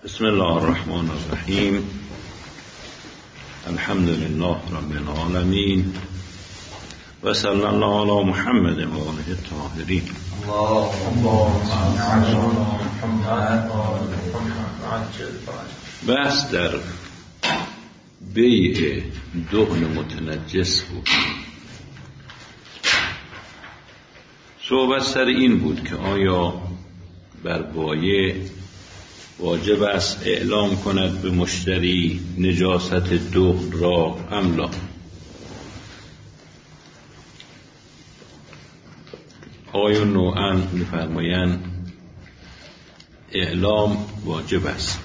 بسم الله الرحمن الرحیم. الحمد لله رب العالمین و صلی الله علی محمد و آله الطاهرین. بحث در بیع دهن متنجس بود. صحبت سر این بود که آیا بر بایع واجب است اعلام کند به مشتری نجاست دهن را ام لا. آیا نوعاً می‌فرمایند اعلام واجب است.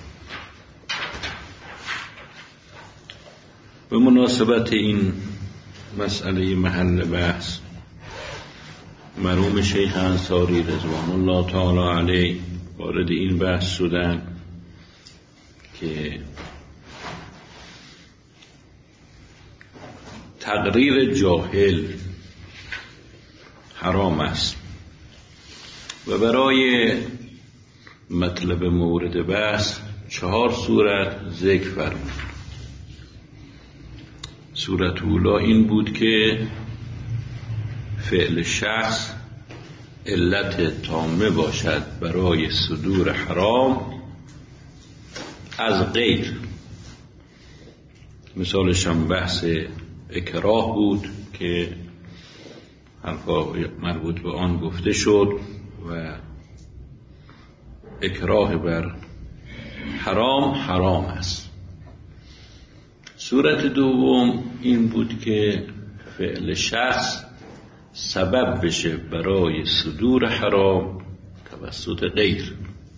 به مناسبت این مسئله محل بحث مرحوم شیخ انصاری رضوان الله تعالی علیه وارد این بحث شدن که تقریر جاهل حرام است و برای مطلب مورد بحث 4 صورت ذکر فرمود. صورت اولا این بود که فعل شخص علت تامه باشد برای صدور حرام از غیر. مثالش هم بحث اکراه بود که حرفا مربوط به آن گفته شد و اکراه بر حرام است. صورت دوم این بود که فعل شخص سبب بشه برای صدور حرام توسط غیر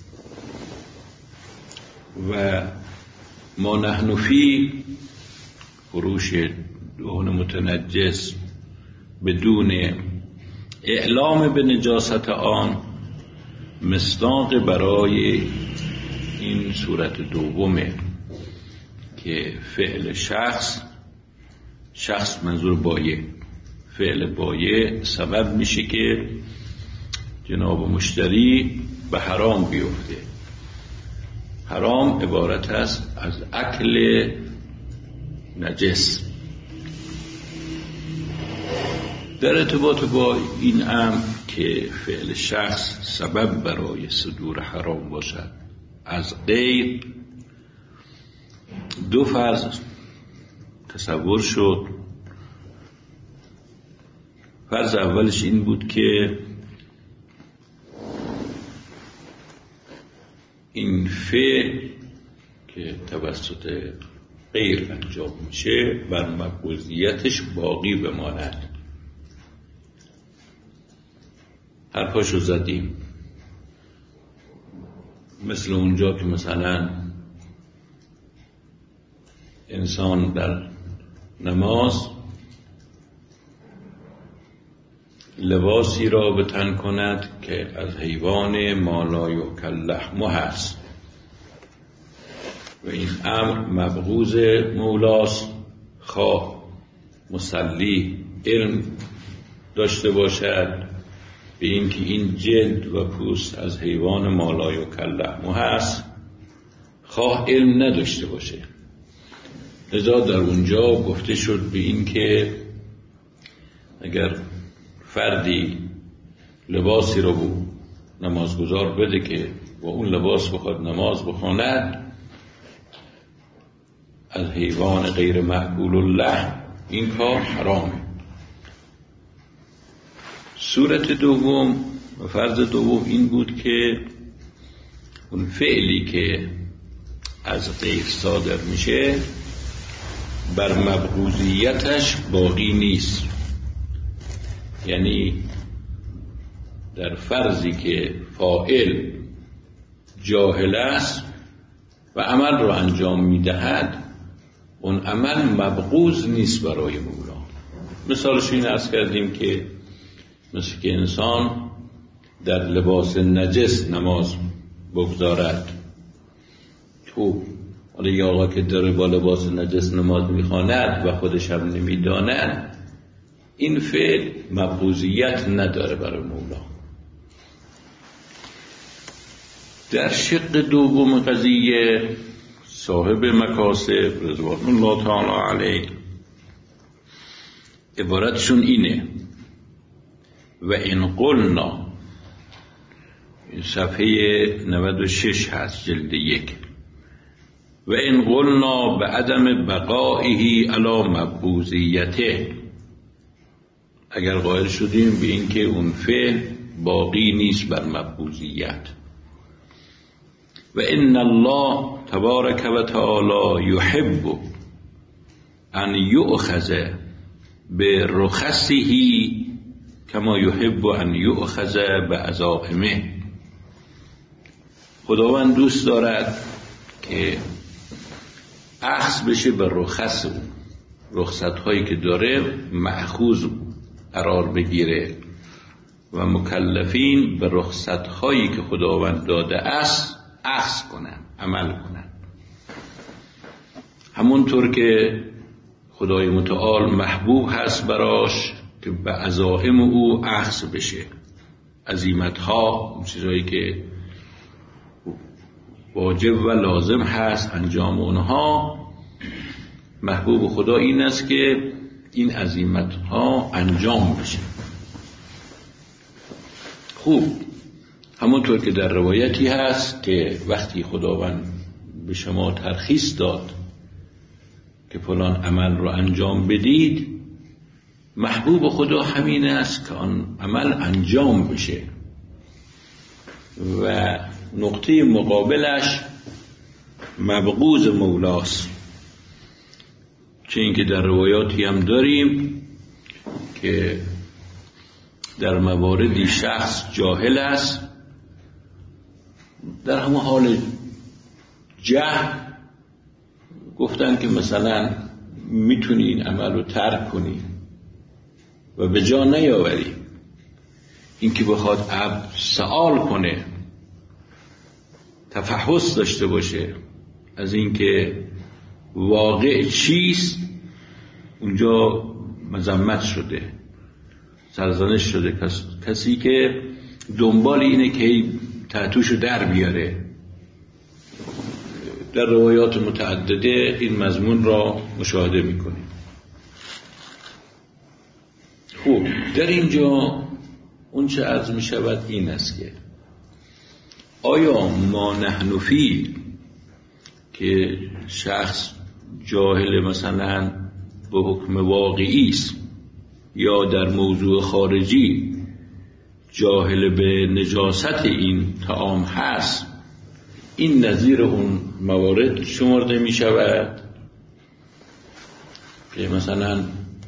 و ما نحن فی فروش دهن متنجس بدون اعلام به نجاست آن مصداق برای این صورت دومه که فعل شخص منظور بایع، فعل بایع سبب میشه که جناب مشتری به حرام بیفته. حرام عبارت است از اکل نجس. در ارتباط با این امر که فعل شخص سبب برای صدور حرام باشد از غیر، 2 فرض تصور شد. فرض اولش این بود که این فعل که توسط غیر انجام میشه بر مقبولیتش باقی بماند. حرفاشو زدیم، مثل اونجا که مثلا انسان در نماز لباسی را به تن کند که از حیوان ما لا یؤکل لحمه هست و این امر مبغوض مولاست، خواه مصلی علم داشته باشد به این که این جلد و پوست از حیوان ما لا یؤکل لحمه هست، خواه علم نداشته باشه. لذا در اونجا گفته شد به این که اگر فردی لباسی رو به نمازگزار بده که با اون لباس بخواد نماز بخواند از حیوان غیر مأکول اللحم، این کار حرامه. صورت دوم و فرض دوم این بود که اون فعلی که از غیر صادر میشه بر مبغوضیتش باقی نیست. یعنی در فرضی که فاعل جاهل است و عمل رو انجام میدهد، اون عمل مبغوض نیست برای مولا. مثالش این عرض کردیم که مثل که انسان در لباس نجس نماز بگذارد. تو حالا یه آقا که داره با لباس نجس نماز میخواند و خودش هم نمیداند، این فعل مبغوضیت نداره برای مولا. در شق دوم قضیه صاحب مکاسب رضوان الله تعالی علیه عبارتشون اینه: و این قلنا، صفحه 96 هست جلد 1، و این قلنا به عدم بقائه علی مبعوضیته، اگر قائل شدیم به این که اون فعل باقی نیست بر مبعوضیت. و ان الله تبارک و تعالی یحب ان یؤخذ برخصه کما یحب ان یؤخذ بعزائمه. خداوند دوست دارد که اخذ بشه به رخص او، رخصت هایی که داره مأخوذ قرار بگیره و مکلفین به رخصت هایی که خداوند داده است اخذ کنن، عمل کنن. همونطور که خدای متعال محبوب هست براش که به عزائم او اخذ بشه، عزیمت ها، چیزایی که واجب و لازم هست انجام اونها، محبوب خدا این است که این عزیمت ها انجام بشه. خوب، همونطور که در روایتی هست که وقتی خداوند به شما ترخیص داد که فلان عمل رو انجام بدید، محبوب خدا همین است که آن عمل انجام بشه و نقطه مقابلش مبغوض مولاست. چه اینکه در روایاتی هم داریم که در مواردی شخص جاهل است، در همه حال جهل گفتن که مثلا میتونی این عمل رو ترک کنی و به جا نیاوری. این که بخواد عبد سوال کنه، تفحص داشته باشه از اینکه واقع چیست، اونجا مذمت شده، سرزنش شده. کسی که دنبال اینه که تحتوشو در بیاره. در روایات متعدده این مضمون را مشاهده میکنیم. خوب، در اینجا اون چه عرض می شود این است که آیا ما نحن فی که شخص جاهل مثلا به حکم واقعی است یا در موضوع خارجی جاهل به نجاست این طعام هست، این نظیر اون موارد شمرده می شود که مثلا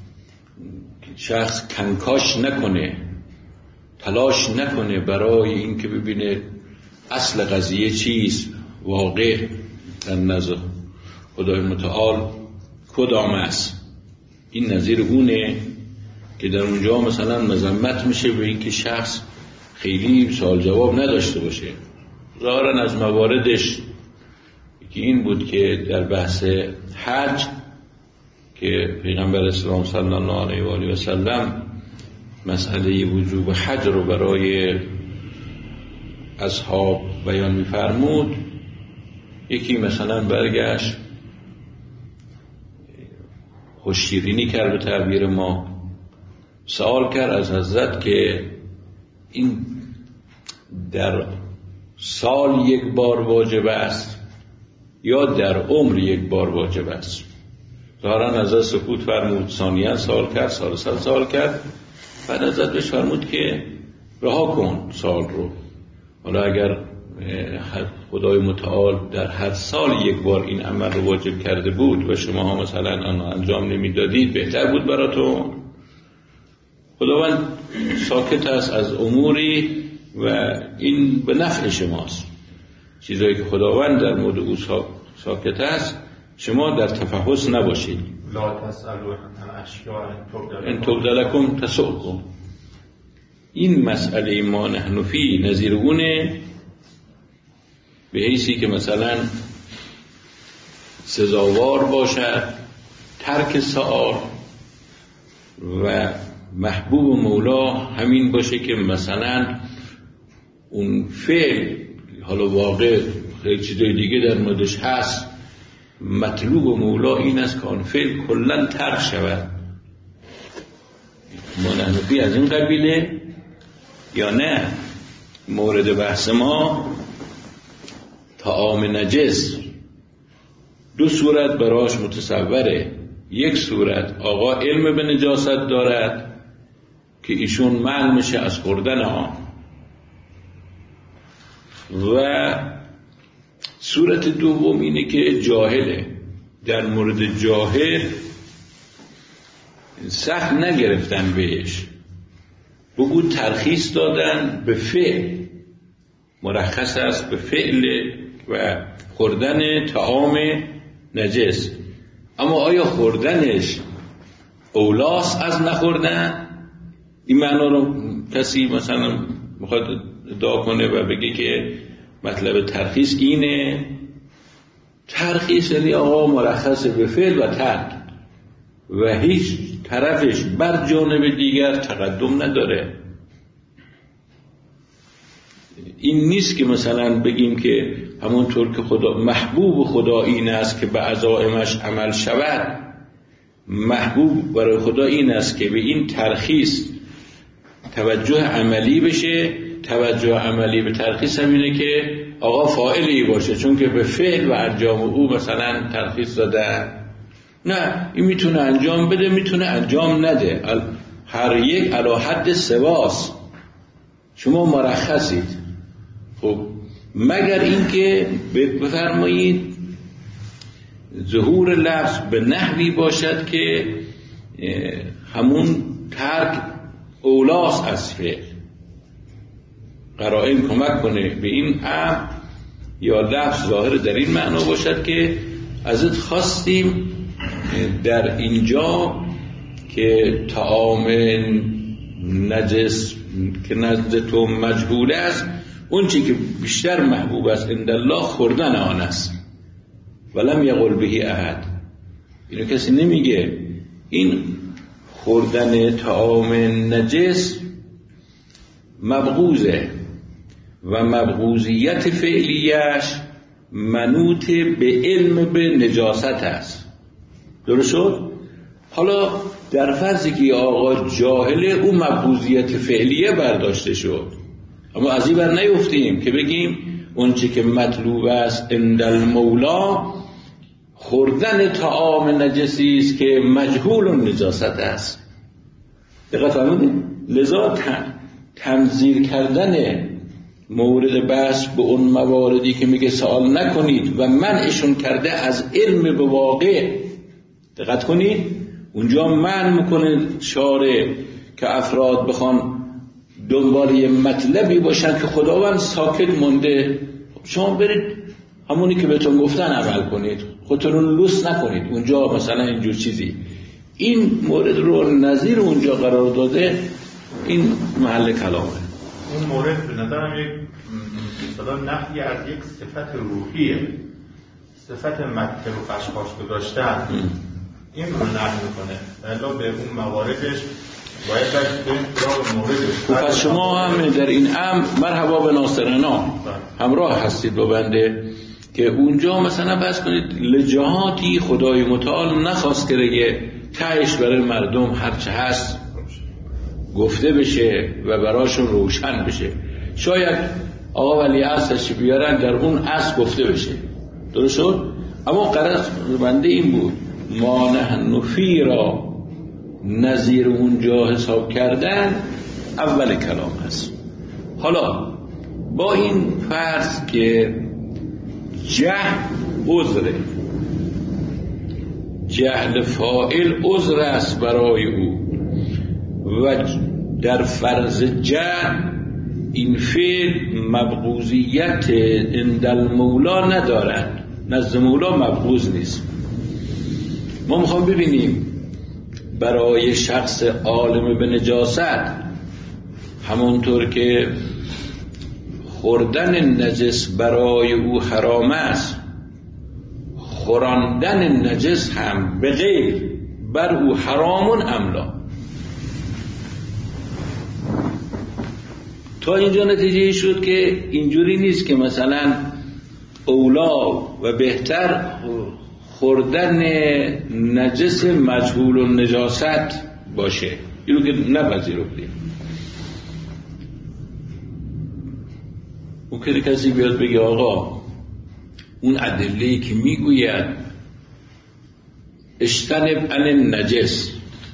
شخص کنکاش نکنه، تلاش نکنه برای این که ببینه اصل قضیه چیست، واقع در نظر خدای متعال کدام است. این نظیر اونه که در اونجا مثلا مذمت میشه به این که شخص خیلی سوال جواب نداشته باشه. ظاهرا از مواردش که این بود که در بحث حج که پیغمبر اسلام صلی الله علیه و آله و سلم مسئله وجوب حج رو برای اصحاب بیان می‌فرمود، یکی مثلا برگشت خوش‌شیرینی کرد به تعبیر ما، سوال کرد از حضرت که این در سال یک بار واجب است یا در عمر یک بار واجب است؟ ظاهرا حضرت سکوت فرمود، ثانیاً سوال کرد، ثالثاً سوال کرد، بعد حضرت بهش فرمود که رها کن سال رو. حالا اگر خدای متعال در هر سال یک بار این عمل رو واجب کرده بود و شما ها مثلا آن انجام نمیدادید، بهتر بود براتون. خداوند ساکت است از اموری و این به نفع شماست. چیزایی که خداوند در مورد او ساکت است، شما در تفحص نباشید. لا تسألوا عن اشیاء ان تبد لکم تسؤکم. این مسئله ما نحن فی نظیر اونه، به حیثی که مثلا سزاوار باشد ترک سؤال و محبوب مولا همین باشه که مثلا اون فعل حالا واقع خیلی چیزای دیگه در موردش هست، مطلوب مولا این است که آن فعل کلن ترک شود. منحنفی از این قبیله یا نه؟ مورد بحث ما طعام نجس دو صورت براش متصوره. یک صورت آقا علم به نجاست دارد که ایشون منع میشه از خوردن آن، و صورت دوم اینه که جاهله. در مورد جاهل سخت نگرفتن بهش، بگو ترخیص دادن به فعل، مرخص است به فعل و خوردن طعام نجس. اما آیا خوردنش اولاست از نخوردن؟ این معنا رو کسی مثلا میخواد ادعا کنه و بگه که مطلب ترخیص اینه؟ ترخیص یعنی آقا مرخص به فعل و ترک و هیچ طرفش بر جانب دیگر تقدم نداره. این نیست که مثلا بگیم که همونطور که خدا محبوب خدا این است که به عزائمش عمل شود، محبوب برای خدا این است که به این ترخیص توجه عملی بشه. توجه عملی به ترخیص هم اینه که آقا فاعلی باشه، چون که به فعل و انجام او مثلا ترخیص داده. نه، این میتونه انجام بده، میتونه انجام نده، هر یک علی حد سواست. شما مرخصید، خب مگر اینکه بفرمایید ظهور لفظ به نحوی باشد که همون ترک اولاس از فعل، قرائن کمک کنه به این امر، یا لفظ ظاهر در این معنا باشد که ازت خواستیم در اینجا که طعام نجس که نزد تو مجهول است، اون چی که بیشتر محبوب است عند الله خوردن آن است. ولم یقل به احد، اینو کسی نمیگه. این خوردن طعام نجس مبغوزه و مبغوزیت فعلیش منوط به علم به نجاست است. درست شد؟ حالا در فرضی که آقا جاهله، اون مبغوزیت فعلیه برداشته شد، اما از این بر نیفتیم که بگیم اون چی که مطلوب است عند المولا خوردن طعام نجسی است که مجهول نجاست است. دقت فرمودید؟ لذا تنزیر کردن مورد بحث به اون مواردی که میگه سوال نکنید و منعشون کرده از علم به واقع، دقت کنید اونجا منع میکنه شارع که افراد بخوان دنبال یه مطلبی باشن که خداوند ساکت مونده. شما برید همونی که بهتون گفتن عمل کنید، خودتون لوس نکنید اونجا مثلا اینجور چیزی. این مورد رو نظیر اونجا قرار داده، این محل کلامه. اون مورد به نظرم یک مثلا نفی از یک صفت روحیه، صفت مکر و خشخاش گذاشتن، این رو نفی میکنه. الا به اون مواردش باید به سراغ موردش. پس شما هم در این امر مرحبا به ناصرنا همراه هستید با بنده که اونجا مثلا بس کنید لجهاتی خدای متعال نخواست که تهش برای مردم هرچه هست گفته بشه و براشون روشن بشه. شاید آقا ولی عصرش بیارن در اون عصر گفته بشه، درست شد؟ اما قرار بنده این بود ما نحنفی را نظیر اونجا حساب کردن اول کلام هست. حالا با این فرض که جهل عذره، جهل فاعل عذر است برای او و در فرض جهل این فعل مبغوزیت عند المولا ندارد، نزد مولا مبغوز نیست. ما میخوام ببینیم برای شخص عالم به نجاست همونطور که خوردن نجس برای او حرام است، خوراندن نجس هم به غیر بر او حرامون املا. تا اینجا نتیجه شد که اینجوری نیست که مثلا اولا و بهتر خوردن نجس مجهول النجاست باشه، اینو که نپذیرفتیم. اون که کسی بیاد بگه آقا اون ادله‌ای که میگوید اجتنب عن النجس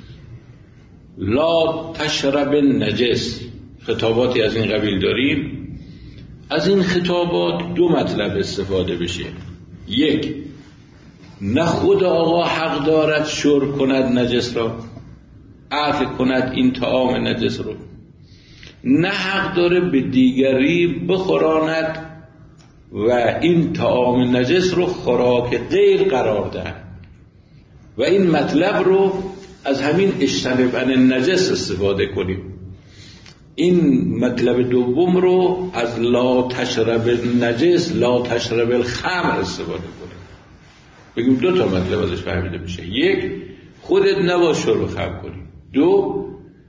لا تشرب النجس، خطاباتی از این قبیل داریم. از این خطابات دو مطلب استفاده بشه. یک، نه خود آقا حق دارد شرب کند نجس را، اکل کند این طعام نجس رو، نه حق داره به دیگری بخوراند و این طعام نجس رو خوراک غیر قرار دهد. و این مطلب رو از همین اجتنب عن النجس استفاده کنیم. این مطلب دوم رو از لا تشرب النجس لا تشرب الخمر استفاده کنیم. بگیم دو تا مطلب ازش فهمیده بشه. یک، خودت نباید شرب خمر کنی. دو،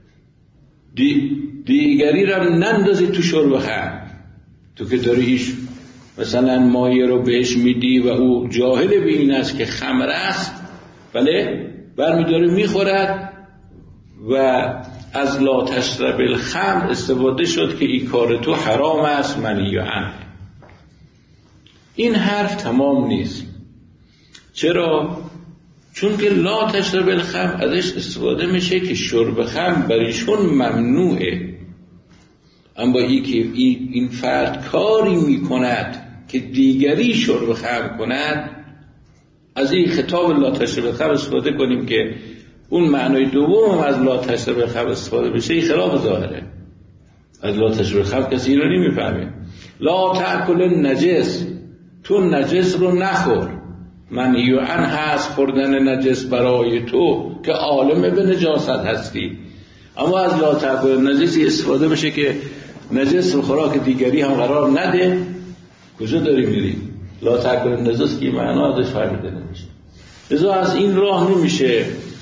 دیگری رو نندازی تو شرب خمر. تو که داری ایش مثلا مایه رو بهش میدی و او جاهل به این است که خمر است، بله، برمیداره میخورد و از لا تشرب الخمر استفاده شد که این کار تو حرام است، منهی عنه. این حرف تمام نیست. چرا؟ چون که لا تشرب الخمر ازش استفاده میشه که شرب خمر بریشون ممنوعه. اما این فرد کاری میکند که دیگری شرب خمر کند، از این خطاب لا تشرب الخمر استفاده کنیم که اون معنای دوم از لا تشرب الخمر استفاده بشه. این خلاف ظاهره. از لا تشرب الخمر کسی این رو نمیفهمه. لا تأکل النجس، تو نجس رو نخور. منهی عنه هست خوردن نجس برای تو که عالم به نجاست هستی. اما از لا تأکل النجس استفاده بشه که نجس رو خوراک دیگری هم قرار نده. کجا داری میری؟ لا تأکل النجس که معنا ازش فهمیده نمیشه. لذا از این راه نمیشه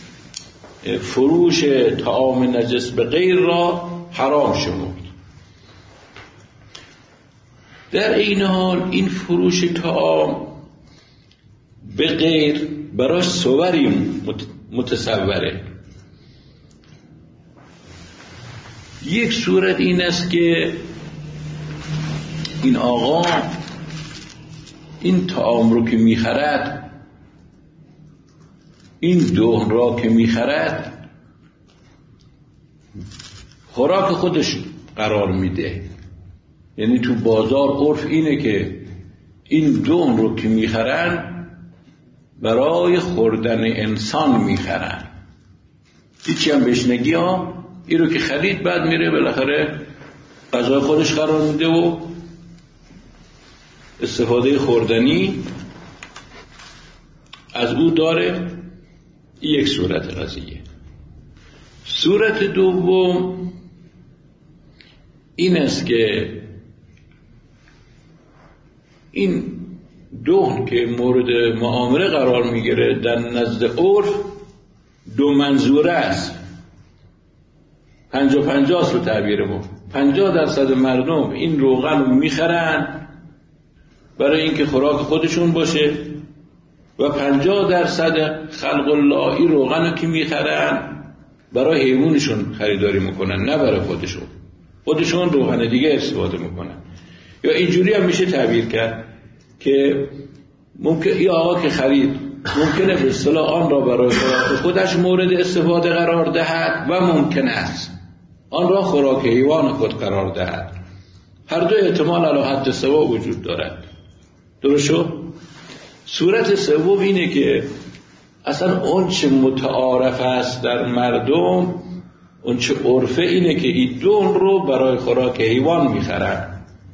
فروش طعام نجس به غیر را حرام شمرد. در این حال این فروش طعام به غیر براش صوری متصوره. یک صورت این است که این آقا این طعام رو که میخرد، این دهن را که میخرد، خوراک خودش قرار میده. یعنی تو بازار عرف اینه که این دهن رو که میخرن برای خوردن انسان میخرن. هیچی هم بهش نگی ها، این رو که خرید بعد میره بالاخره غذای خودش قرار میده و استفاده خوردنی از او داره. یک صورت قضیه. صورت دوم این است که این دهن که مورد معامله قرار میگیره در نزد عرف دو منظوره است. 50-50 رو تعبیر ما. 50% مردم این روغن رو میخرن برای اینکه خوراک خودشون باشه و 50% خلق الله این روغن رو که میخرن برای حیوانشون خریداری میکنن، نه برای خودشون روغن دیگه استفاده میکنن. یا اینجوری هم میشه تعبیر کرد که ممکن این آقا که خرید ممکنه به اصطلاح آن را برای خوراک خودش مورد استفاده قرار دهد و ممکن است آن را خوراک حیوان خود قرار دهد. هر دو احتمال علی حد سوا وجود دارد. درست شد؟ صورت سوم اینه که اصلا اون چه متعارف است در مردم، اون چه عرفه اینه که این دهن رو برای خوراک حیوان میخرن،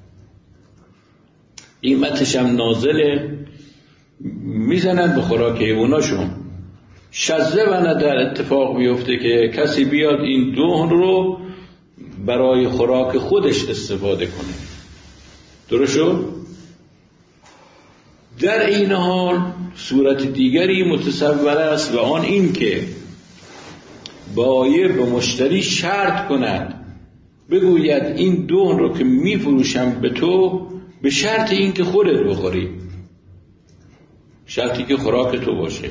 قیمتش هم نازله، میزنن به خوراک حیواناشون. شذ و ندر اتفاق میفته که کسی بیاد این دهن رو برای خوراک خودش استفاده کنه. درست شد؟ در این حال صورت دیگری متصور است و آن این که بایع به مشتری شرط کند بگوید این دهن رو که میفروشم به تو به شرط این که خودت بخوری، شرطی که خوراک تو باشه.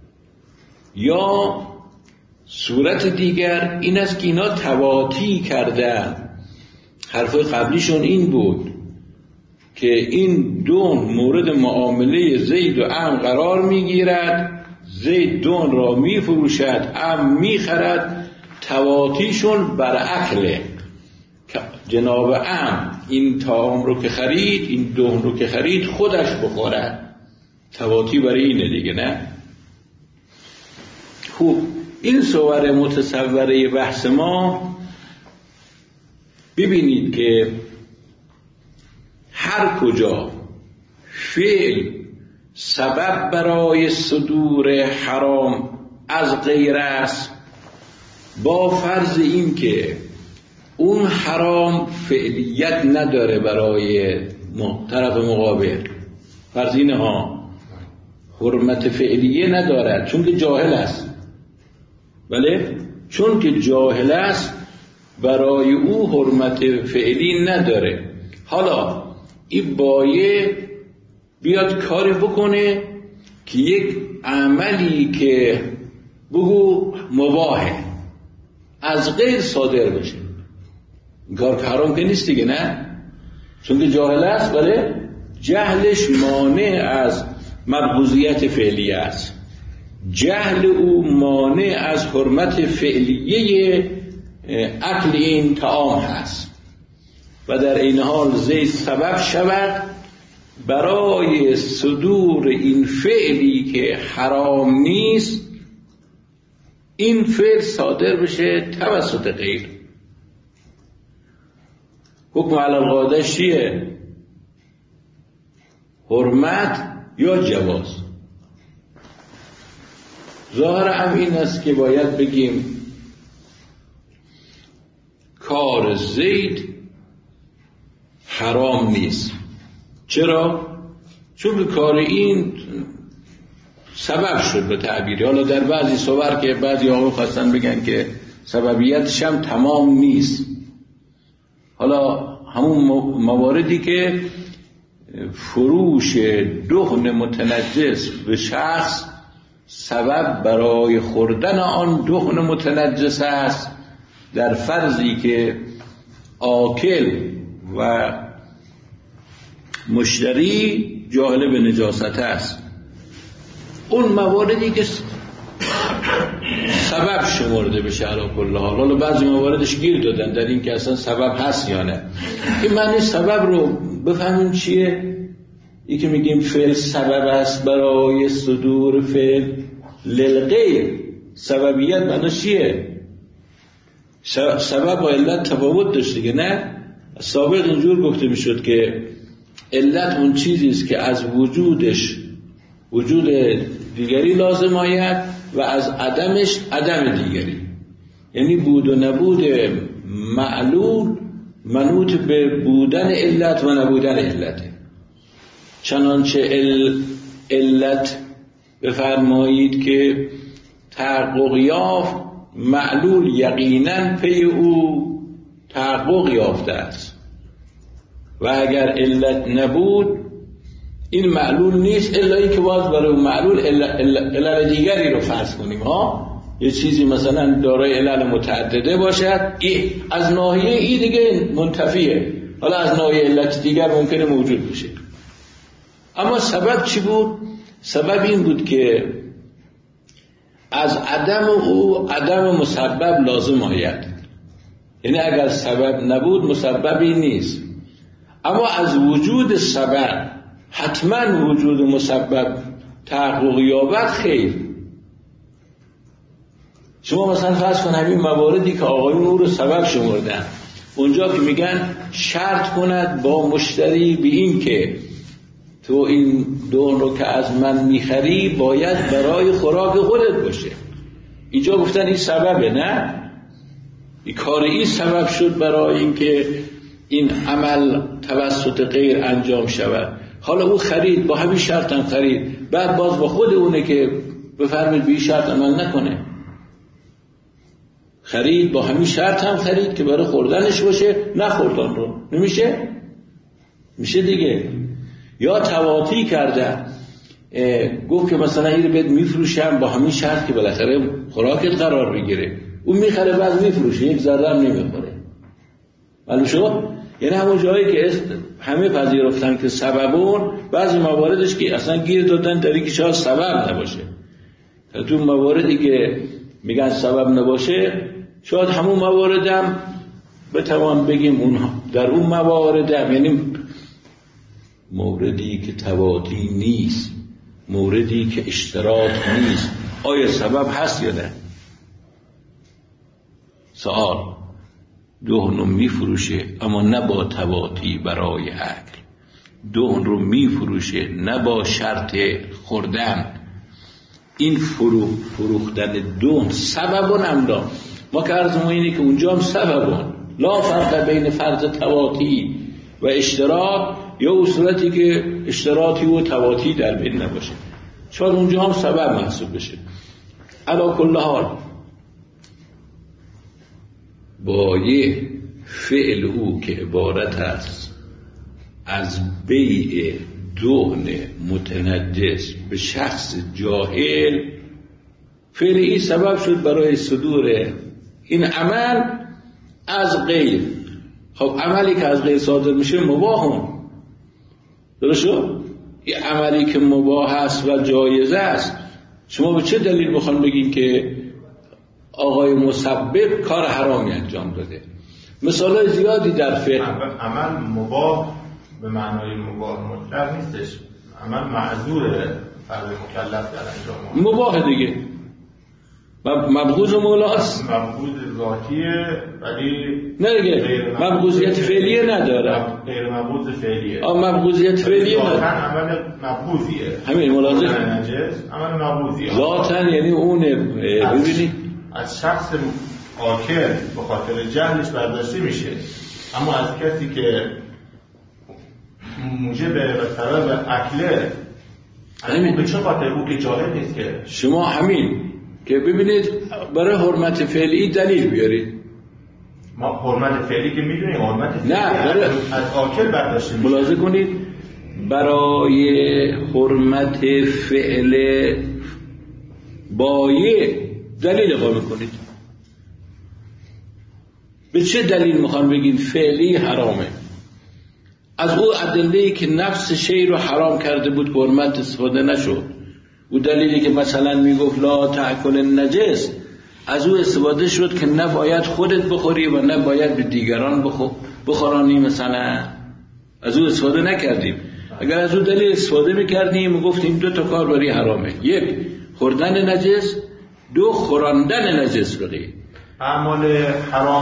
یا صورت دیگر این است که اینا تواطی کردن. حرفای قبلیشون این بود که این دهن مورد معامله زید و عمرو قرار میگیرد، زید دهن را میفروشد، عمرو میخرد، تواطیشون بر عقله. جناب عمرو این طعام رو که خرید، این دهن رو که خرید خودش بخورد. تواطی برای اینه دیگه، نه؟ خوب، این صور متصوره بحث ما ببینید که هر کجا فعل سبب برای صدور حرام از غیر است، با فرض این که اون حرام فعلیت نداره برای طرف مقابل، فرض اینه ها، حرمت فعلیه ندارد چون که جاهل است. بله، چون که جاهل است برای او حرمت فعلی نداره. حالا این بایه بیاد کاری بکنه که یک عملی که بگو مباهه از غیر صادر بشه، این کار حرام که نیست دیگه، نه؟ چون که جاهل است. بله، جهلش مانع از مقبوضیت فعلیه است، جهل او مانع از حرمت فعلیه اکل این طعام هست و در این حال زید سبب شود برای صدور این فعلی که حرام نیست، این فعل صادر بشه توسط غیر. حکم علی القاعده چیه؟ حرمت یا جواز؟ ظاهر هم این است که باید بگیم کار زید حرام نیست. چرا؟ چون به کار این سبب شد به تعبیری. حالا در بعضی صور که بعضی آقا خواستن بگن که سببیتش هم تمام نیست، حالا همون مواردی که فروش دهن متنجس به شخص سبب برای خوردن آن دهن متنجس است، در فرضی که آکل و مشتری جاهل به نجاست است، اون مواردی که سبب شمرده بشه علی کل حال. حالا بعضی مواردش گیر دادن در این که اصلا سبب هست یا نه. این معنی سبب رو بفهمیم چیه. این که میگیم فعل سبب است برای صدور فعل للغیر، سببیت معنی چیه؟ سبب و علت تفاوت داشت دیگه، نه؟ سابق اینجور گفته میشد که علت اون چیزی است که از وجودش وجود دیگری لازم آید و از عدمش عدم دیگری، یعنی بود و نبود معلول منوط به بودن علت و نبودن علته. چنانچه علت بفرمایید که تحقق یافت، معلول یقینا پی او تحقق یافته است و اگر علت نبود این معلول نیست، الا این که باید برای معلول علل دیگری رو فرض کنیم ها. یه چیزی مثلا دارای علل متعدده باشد، از ناحیه ای دیگه منتفیه، حالا از ناحیه علت دیگر ممکنه موجود بشه. اما سبب چی بود؟ سبب این بود که از عدم او عدم مسبب لازم آید، یعنی اگر سبب نبود مسببی نیست. اما از وجود سبب حتما وجود مسبب تحقق یابد خیر. شما مثلا فرض کن همین مواردی که آقایون او رو سبب شمردن، اونجا که میگن شرط کند با مشتری به این که تو این دهن رو که از من میخری باید برای خوراک خودت باشه. اینجا گفتن این سببه، نه؟ این کار این سبب شد برای این که این عمل توسط غیر انجام شود. حالا او خرید، با همین شرط هم خرید، بعد باز با خود اونه که بفرمید به این شرط عمل نکنه. خرید، با همین شرط هم خرید که برای خوردنش باشه، نه خوردن رو. نمیشه؟ میشه دیگه. یا تواطی کرده، گفت که مثلا این رو بهت میفروشم با همین شرط که بالاخره خوراکت قرار بگیره. اون میخره بعد میفروشه، یک ذره هم نمیخوره. معلوم شد؟ یعنی همون جایی که همه پذیرفتن که سببون، بعضی مواردش که اصلا گیر دادن در اینکه شاید سبب نباشه. تو مواردی که میگن سبب نباشه، شاید همون مواردم بتوان بگیم اونها در اون مواردم، یعنی موردی که تواطی نیست، موردی که اشتراط نیست، آیا سبب هست یا نه؟ سوال. دهن رو میفروشه اما نه با تواطی برای اکل، دهن رو میفروشه نه با شرط خوردن. این فروختن دهن سببون املا، ما که عرضمون اینه که اونجا هم سببون، لا فرق بین فرض تواطی و اشتراط، یا اون صورتی که اشتراطی و تواطی در بین نباشه، شاید اونجا هم سبب محسوب بشه. علی کل حال با یه فعل او که عبارت است از بیع دهن متنجس به شخص جاهل، فعل این سبب شد برای صدور این عمل از غیر. خب عملی که از غیر صادر میشه مباهون، درست شد؟ این عملی که مباح است و جایز است، شما به چه دلیل بخوان بگین که آقای مسبب کار حرامی انجام داده؟ مثالای زیادی در فقه. عمل مباح به معنای مباح مطلق نیستش، عمل معذوره فرد مکلف در انجام مباح دیگه، مبغوض مولاست، مبغوض ذاتیه ولی نه دیگه، مبغوضیت فعلیه نداره، غیر مبغوض فعلیه. مبغوضیت فعلیه ذاتاً عمل مبغوضیه، همین ملاحظه عمل مبغوضیه ذاتاً، یعنی اونه ببینید از شخص آکل به خاطر جهلش برداشته میشه، اما از کسی که موجب و سبب اکله، همین به چه خاطر؟ او که جاهل نیست که شما همین که ببینید برای حرمت فعلی دلیل بیارید. ما حرمت فعلی که میدونیم حرمت فعلی نه از آکل برداشته میشه. ملاحظه کنید برای حرمت فعل بایع دلیل اقامه کنید. به چه دلیل میخوان بگین فعلی حرامه؟ از او ادله‌ای که نفس شی رو حرام کرده بود که حرمت استفاده نشد، او دلیلی که مثلا میگفت لا تأکل النجس، از او استفاده شد که نباید خودت بخوری و نباید به دیگران بخورانی، مثلا از او استفاده نکردیم. اگر از او دلیل استفاده میکردیم و گفتیم دو تا کار برای حرامه، یک خوردن نجس، دو خوراندن نجس بقیه. اعمال حرام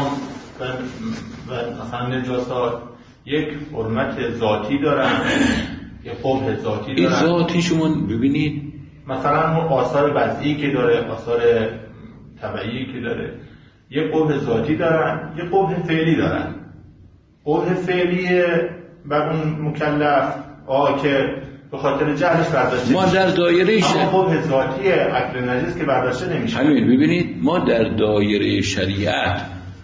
و مثلا نجاسات یک حرمت ذاتی دارن، یک قبح ذاتی دارن. این ذاتی شما ببینید مثلا آثار وضعی که داره، آثار طبیعی که داره، یک قبح ذاتی دارن، یک قبح فعلی دارن. قبح فعلی بر اون مکلف که به خاطر جهلش برداشته ما در دایره اما قبح ذاتی اکل نجس که برداشته نمیشه. همین ببینید ما در دایره شریعت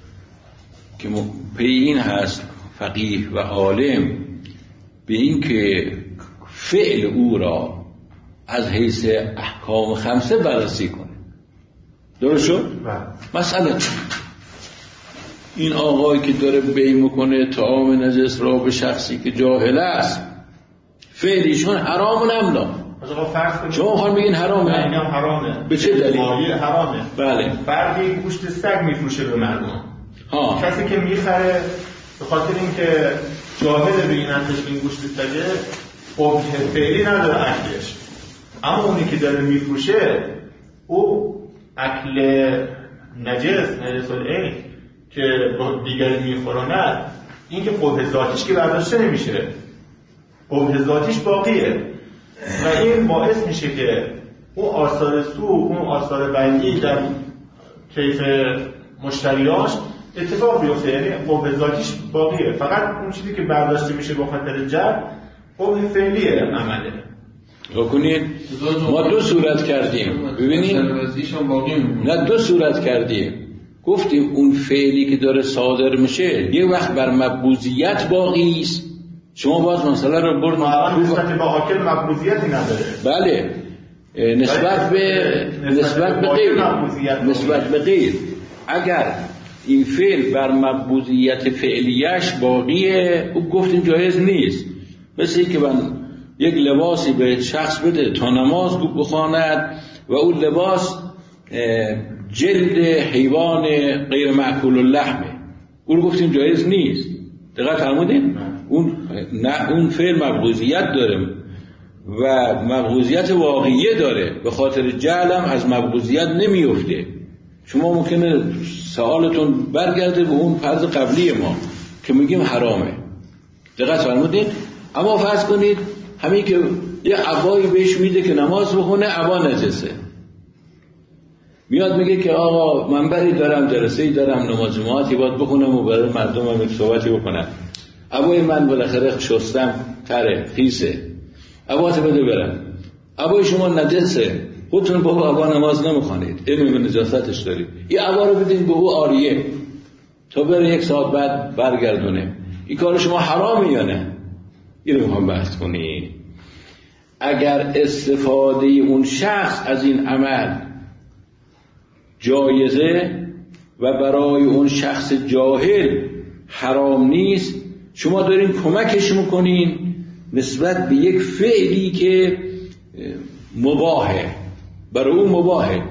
که پی این هست فقیه و عالم به این که فعل او را از حیث احکام خمسه بررسی کنه. درست شد؟ مثلا این آقایی که داره بیع میکنه طعام نجس را به شخصی که جاهل است، فعلیشون حرام و نملا. شما خواهد بگین حرامه؟ نه، اینم حرامه. به چه دلیل؟ حرامه. بله. فردی گوشت سگ میفروشه به مردم. کسی که میخره به خاطر اینکه جاهل به این ارزش این گوشت سگه، قبح فعلی نداره اکلش، اما اونی که داره میفروشه او اکل نجس العین که با دیگری میخورند، این که قبح ذاتیش که برداشته نمیشه، قبح ذاتیش باقیه و این باعث میشه که اون آثار سو، اون آثار بدی در کیف مشتریاش اتفاق بیفته، یعنی قبح ذاتیش باقیه، فقط اون چیزی که برداشته میشه با خاطر جد قبح فعلیه عمله. بکنید ما دو صورت کردیم، ببینید نه دو صورت کردیم. گفتیم اون فعلی که داره صادر میشه یه وقت بر مقبوضیت باقی است. شما باز مسئله رو بردید نسبت به حاکم مقبوضیتی نداره. بله، نسبت به غیر اگر این فعل بر مقبوضیت فعلیش باقیه، او گفتیم جایز نیست. مثل این که من یک لباسی به شخص بده تا نماز بخواند و اون لباس جلد حیوان غیر مأکول اللحمه، اون گفتیم جایز نیست. دقیق فرمودین؟ اون فعل مقبوضیت داره و مقبوضیت واقعیه داره، به خاطر جهلم از مقبوضیت نمیفته. شما ممکنه سوالتون برگرده به اون فرض قبلی ما که میگیم حرامه. دقیق فرمودین؟ اما فرض کنید همین که یه عبایی بهش میده که نماز بخونه، عبا نجسه، میاد میگه که آقا منبری دارم، جلسه‌ای دارم، نماز جماعتی باید بخونم و برای مردم هم یک صحبتی بکنم، عبای من بالاخره شستم تره خیسه، عبات بده برم. عبای شما نجسه، خودتون با عبا نماز نمیخوانید، علم به نجاستش دارید، این عبا رو بدین به او عاریه تا بره یک ساعت بعد برگردونه. این کار شما حرامه یا نه؟ این رو میخوام بحث کنید. اگر استفاده اون شخص از این عمل جایزه و برای اون شخص جاهل حرام نیست، شما دارین کمکش میکنین نسبت به یک فعلی که مباهه، برای اون مباهه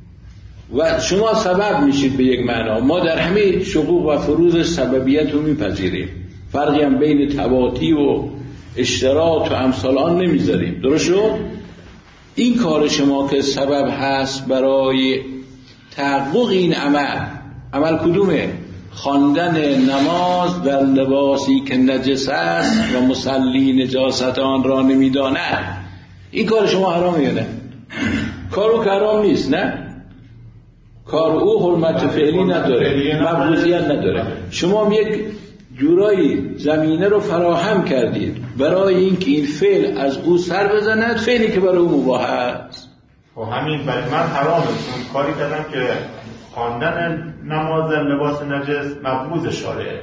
و شما سبب میشید به یک معنا. ما در همه شقوق و فروض سببیت رو میپذیریم، فرقی هم بین تواتی و اشتراط و امثال آن نمیذاریم. درست شد؟ این کار شما که سبب هست برای تحقق این عمل کدومه؟ خواندن نماز در لباسی که نجس است و مصلی نجاست آن را نمیداند. این کار شما حرامه یا نه؟ کار او که حرام نیست، نه؟ کار او حرمت فعلی نداره، مقبوضیت نداره. شما یک جورایی زمینه رو فراهم کردید برای اینکه این فعل از او سر بزند، فعلی که برای او مباح است. خب همین برای من حرامه. اون کاری کردم که خواندن نماز لباس نجس مقبوض شارعه.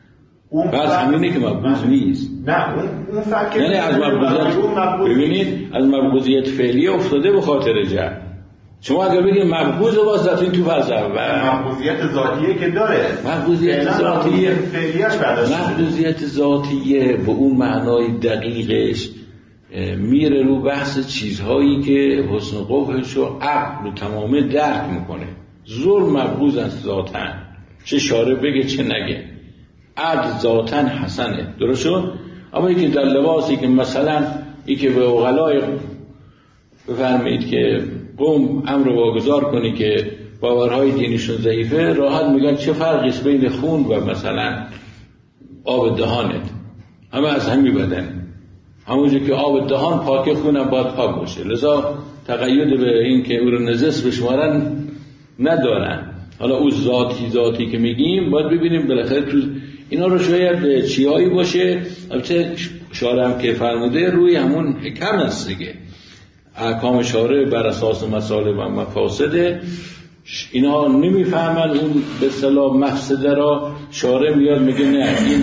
بس همینه که مقبوض نیست. نه اون فکر یعنی از مقبوضیت، ببینید از مقبوضیت فعلی افتاده به خاطر جهل. شما اگر بگید مقبوض واسطین تو فرض اول مقبوضیت ذاتیه که داره، مقبوضیت ذاتیه، مقبوضیت ذاتیه به اون معنای دقیقش میره رو بحث چیزهایی که حسن قبحش و عقل و تمامه درک میکنه. ظلم مقبوض است ذاتاً، چه شارع بگه چه نگه، عدل ذاتاً حسنه. درست شد؟ اما این که در لباسی که مثلا این که به اغلای بفرمایید که قوم امر واگذار کنی که باورهای دینیشون ضعیفه، راحت میگن چه فرقی است بین خون و مثلا آب دهانت، همه از همین بدن، همونجور که آب دهان پاک، خونم باید پاک باشه، لذا تقید به این که او رو نجس بشمارن ندارن. حالا او ذاتی که میگیم باید ببینیم بالاخره تو اینا رو شاید چیایی باشه. البته شارع هم که فرموده روی همون حکم است دیگه، احکام شارع بر اساس مصالح و مفاسد، اینا نمیفهمن اون به اصطلاح مفسده را، شارع میاد میگه نه این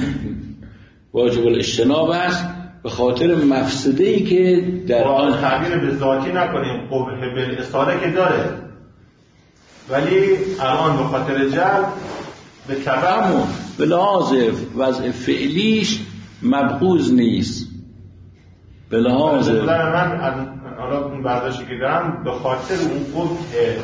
واجب الاجتناب است به خاطر مفسده‌ای که در آن تعبیر به ذاتی نکنیم، قبح بالاصاله که داره، ولی الان به خاطر جهل به کبرمون به لحاظ وضع فعلیش مبغوض نیست. به لحاظ من حالا اون برداشتی که دارم به خاطر اون قبح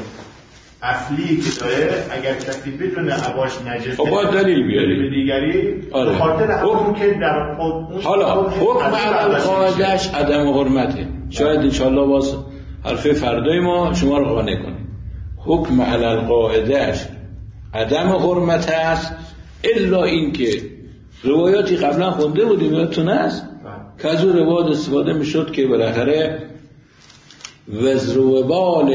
اصلی که داره، اگر کسی بدون عباش نجسه باید دلیل بیاری به دیگری، به خاطر همون که در خود حالا حکم عمل قاعدش عدم حرمته. شاید انشاءالله باز حرف فردای ما شما رو قانع کنه. حکم علی قاعدش عدم حرمت است، الا این که روایاتی قبلا خونده بودیم یادتون است که از اون روایات استفاده میشد که بالاخره وزر و وبال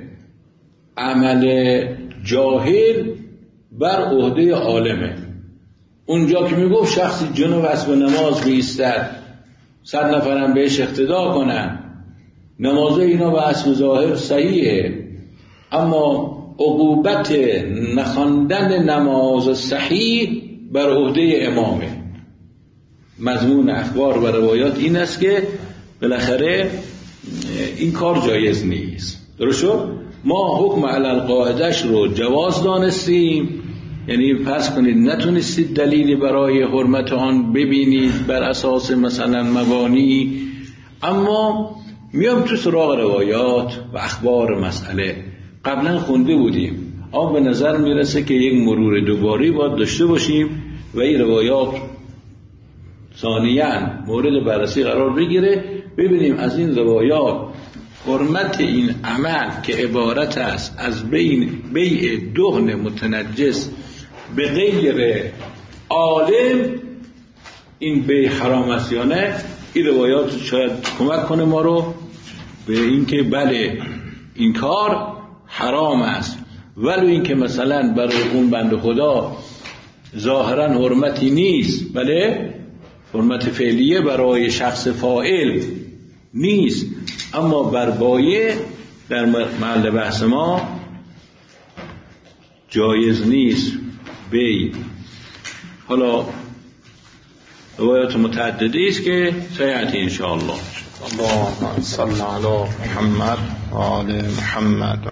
عمل جاهل بر عهده عالمه. اونجا که میگفت شخصی جنوب است به نماز بیستد، 100 نفرم بهش اقتدا کنن، نمازه اینا به اسم ظاهر صحیحه، اما عقوبت نخواندن نماز صحیح بر عهده امامه. مضمون اخبار و روایات این است که بالاخره این کار جایز نیست. درست شد؟ ما حکم علی القاعده‌اش رو جواز دانستیم، یعنی فرض کنید نتونستید دلیلی برای حرمت آن ببینید بر اساس مثلا مبانی، اما میام تو سراغ روایات و اخبار مسئله. قبلا خونده بودیم، اما به نظر میرسه که یک مرور دوباری باید داشته باشیم و این روایات ثانیاً مورد بررسی قرار بگیره، ببینیم از این روایات حرمت این عمل که عبارت است از بیع دهن متنجس به غیر عالم، این بیع حرام است یا نه. این روایات شاید کمک کنه ما رو به این که بله این کار حرام است، ولی این که مثلا برای اون بنده خدا ظاهرا حرمتی نیست، بله حرمت فعلیه برای شخص فاعل نیست، اما بر بایع در محل بحث ما جایز نیست بی. حالا روایات متعددی است که سیأتی ان شاء الله. اللهم صل علی محمد و آل محمد.